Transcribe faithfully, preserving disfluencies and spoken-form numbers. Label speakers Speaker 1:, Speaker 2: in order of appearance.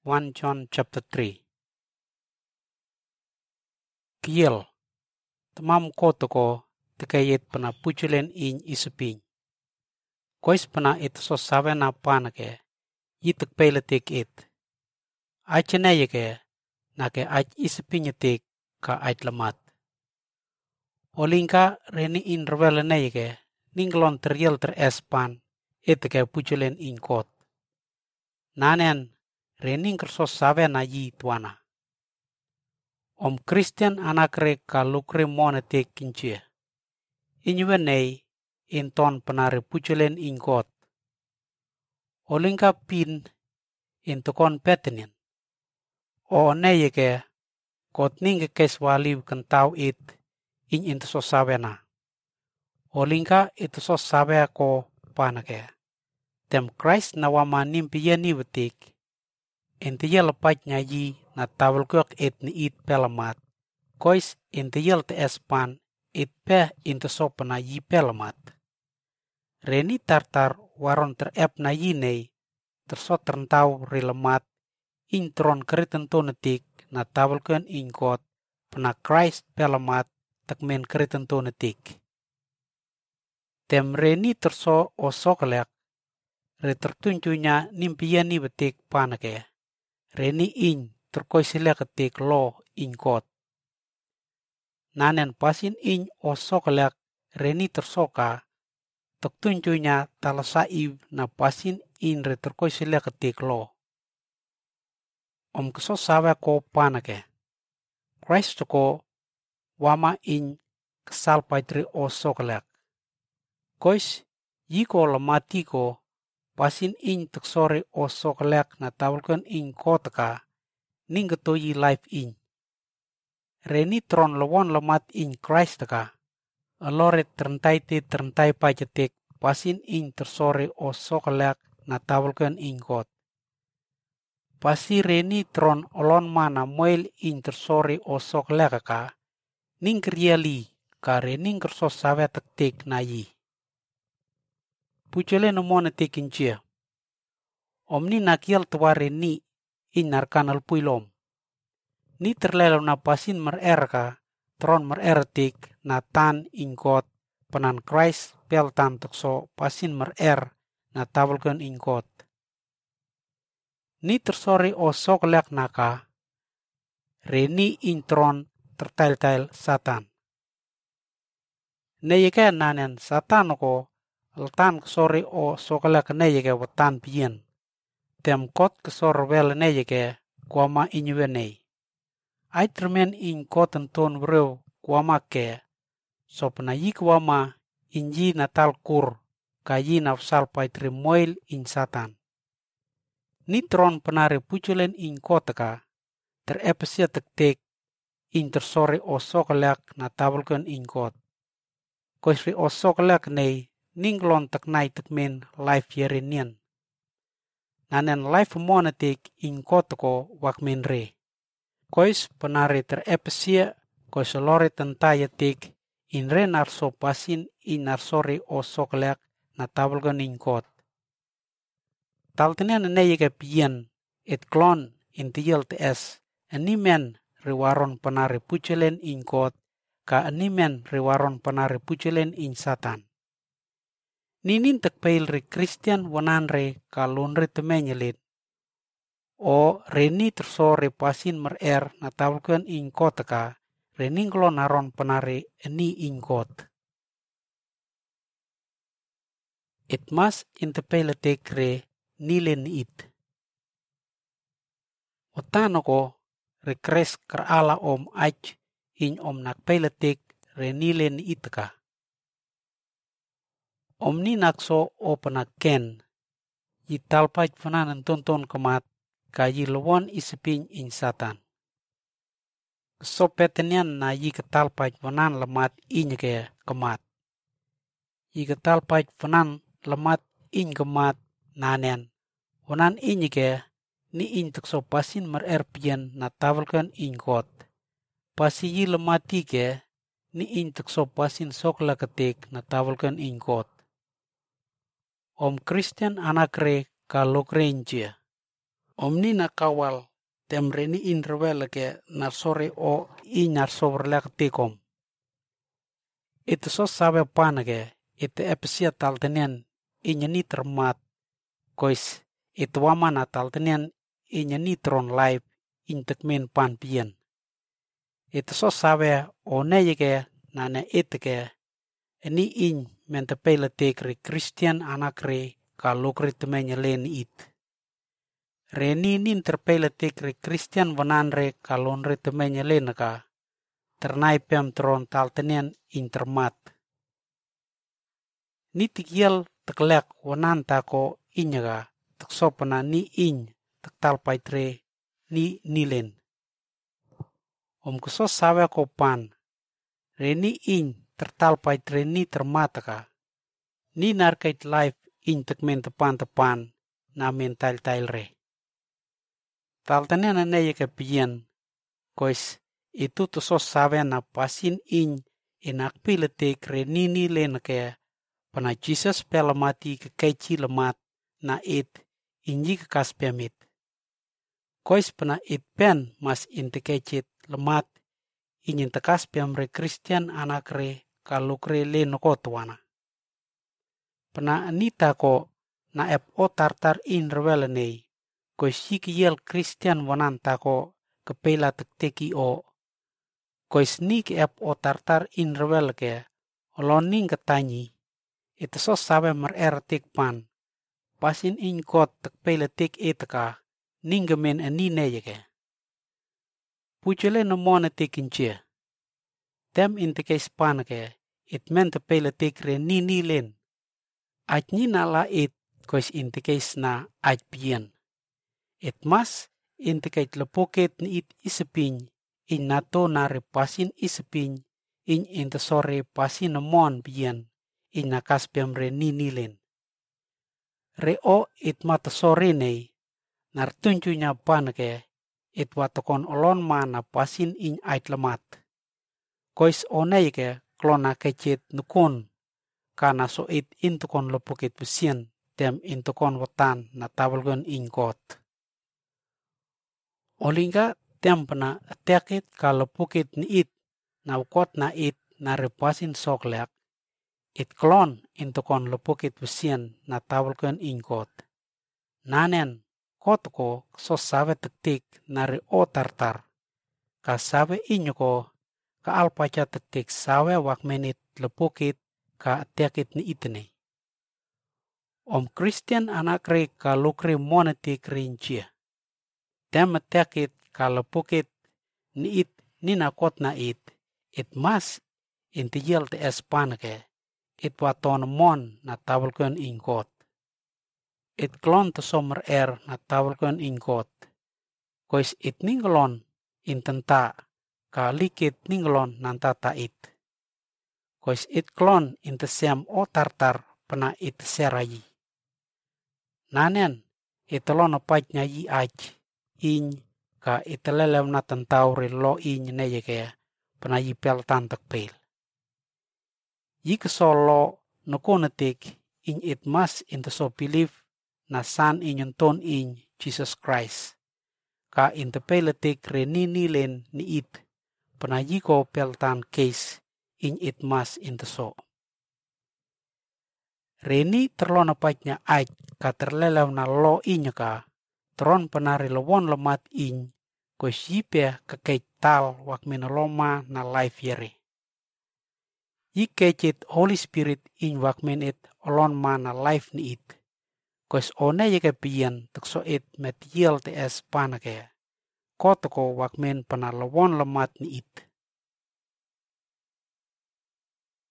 Speaker 1: First John chapter three. Kiel, tamam ko toko tekayet pana puchulen in isupin. Kois pana it so sabe na panake, yitek peletik it. Achenayake, nake ach isupinyetik ka ach lamat. Olinka reni in revelenayake, ninglon teriel ter espan, iteke puchulen in kot. Nanen, rening kerso sabe na yi tuana. Om Christian anakre ka lukre monetik kinchie. Inyuenei in ton panare puchulen in kot. Olinka pin in tokon petinin. O neyeke kot ninge keswaliw kentau it in into so sabe na. Olinka ito so sabe ako panake. Tem Christ na wama nimpiya niwetik. Inti yelapaj na yi na tawalkok it ni it pelamat. Kois inti yel te espan it pe into sopa na yi pelamat. Reni tartar waron ter ep na yi nei tersot terentau rilemat intron keritentonetik na tawalkan inkot pena Christ pelamat takmen keritentonetik. Tem reni terso o sokalek re tertunjunya nimpiya ni betik panake. Reni in terkoisileketik lo inkot. Nanen pasin in o sokalek reni tersoka tertunjunya talasaiv na pasin in re terkoisileketik lo. Om keso sabe ko panake. Christ ko wama in kesal paitri o sokalek. Kois yiko lemati ko pasin in teksore o sokalek na tawalkan in kotaka ninggeto yi life in. Reni tron lewon lemat in Christ ka. Alore terentai te terentai pajetik pasin in tersore o sokalek na tawalkan in kot. Pasi reni tron olon mana moel in tersore o sokalek ka ningkeriali ka reni kerso sabe tektik na yi. Puchele no monetik inchia. Omni nakiel tuware ni in narkanal puilom. Ni terlelo na pasin mererka tron merertik na tan ingkot penan Christ pel tan tekso pasin merer na tawalkan ingkot. Ni tersori o soklek naka reni intron tertail-tail satan. Neyeke nanen satan ko altan kesore o sokalek neyeke watan pien. Tem kot kesor wel neyeke kuama inyuenei. Ai termen in koten ton brew kuama ke. Sopna yi kuama inji natal kur ka yi nafsal paitri moil in satan. Nitron penare puculen in kotaka ter epesia tektek in tersore o sokalek na tabelken in kot. Koisri o sokalek nei ninglon teknai tekmen life yerenian. Nanen life monetik in kotako wakmen re. Kois penare ter epesia kois lore tentayetik in re narso pasin in narsori o sokalek na tabelken in kot. Taltenen neyeke pien et klon in tiel te es animen rewaron penare puculen in kot ka animen rewaron penare puculen in satan. Ninin tekpeil re Christian wanan re kalon re temenyelit. O reni terso re pasin merer na tawalkan in kotaka reningklon naron penare eni in kot. Itmas intepeletek re nilen it. Otanoko re kres kerala om ach in om nakpeletek re nilen itka. Om ni nakso o penaken, yi talpaj penanan tonton kemat, ka yi lewon isipin in satan. So petenian na yi ketalpaj penan lemat inyeke kemat. Yi ketalpaj penan lemat in kemat nanen, wanan inyeke ni in tekso pasin mererpien na tawalkan in kot. Pasi yi lemati ke, ni in tekso pasin sokla ketik na tawalkan in kot. Om Christian anakre ka lokrenjia. Omni na kawal tem reni inrewele ke narsore o i narsoverlek tikom. Ito so sabe panage ite epesia taltenian inyani termat kois ito wamana taltenian inyani tron live intekmen pan pien. Ito so sabe o neyeke nane iteke eni iny mentepele tekri Christian anakre kalokri temenya len it. Reni nin terpele tekri Christian vananre kalonre temenya lenaka ternai pem tron taltenian intermat. Ni tikiel teklek wanan tako inyaga teksopana ni iny tektalpaitre ni nilen. Om kuso sawe ko pan reni iny tertalpaitre ni termataka ni narkait life iny tekmen tepan-tepan na mental-tail re. Taltenian aneyeke pien kois itu tuso sawe na pasin iny inakpiletek reni ni lenake pana Jesus pelamati kekeci lemat na it inji kekas pemit. Kois pana it pen mas intekecit lemat inyin tekas pemre Christian anakre kalukre lenoko tuana. Pana anita ko na ep o tartar in rewelenei kois yikiyel Christian wanan tako kepela tekteki o kois ni ke ep o tartar in rewelke olon ning ketanyi ito so sabe mer tik pan pasin in kot tekpele tik itaka ning gemen ani neyeke. Puchele no mone tikin chia. Tem intekes panake it men tepele tik re ni ni len. Aj ni nala it kois intekes na aj pien. It mas intekes lepoket ni it isepiny in nato na repasin isepiny in intesore pasin mon pien in nakas pemre ni nilen. Re o it matasore nei nartunjunya panake it watokon olon mana pasin in ait lemat. Kois oneike klona kecit nukon kana so it intukon lepokit pusien tem intukon watan na tabelgon in kot. Olinga tempena tekit kalopukit ni it na ukot na it na repasin soklek it klon intukon lepokit pusien na tabelgon in kot. Nanen kotko so sabe tektik na re o tartar ka sabe inyoko ka alpacha tektik sawe wak menit lepokit ka tekit ni itene. Om Christian anakre ka lokre monetik rinchia. Tem tekit ka lepokit ni it nina kot na it it mas intijel te espanake it waton mon na tabelgon in kot. It klon te somer er na tabelgon in kot. Kois it ninglon in tenta ka likit ninglon nantata it. Kois it klon in te sem o tartar pena it serayi. Nanen italon apat nyayi aj iny ka italelew na tentauri lo iny neyeke pena yipel tantak pel. Yikeso lo nukonetik iny it mas inteso believe na san inyonton iny Jesus Christ ka intepeletik re ni nilen ni it pena yiko peltan case iny it mas inteso. Reni terlon apatnya aj ka terlelew na lo inyaka tron penari lewon lemat iny kois yipe kekej tal wak minaloma na life yere. Yikecit Holy Spirit iny wak menit olon ma na life ni it. Kois one yeke pien tekso it met yiel te es panake. Kotoko wak men pena lewon lemat ni it.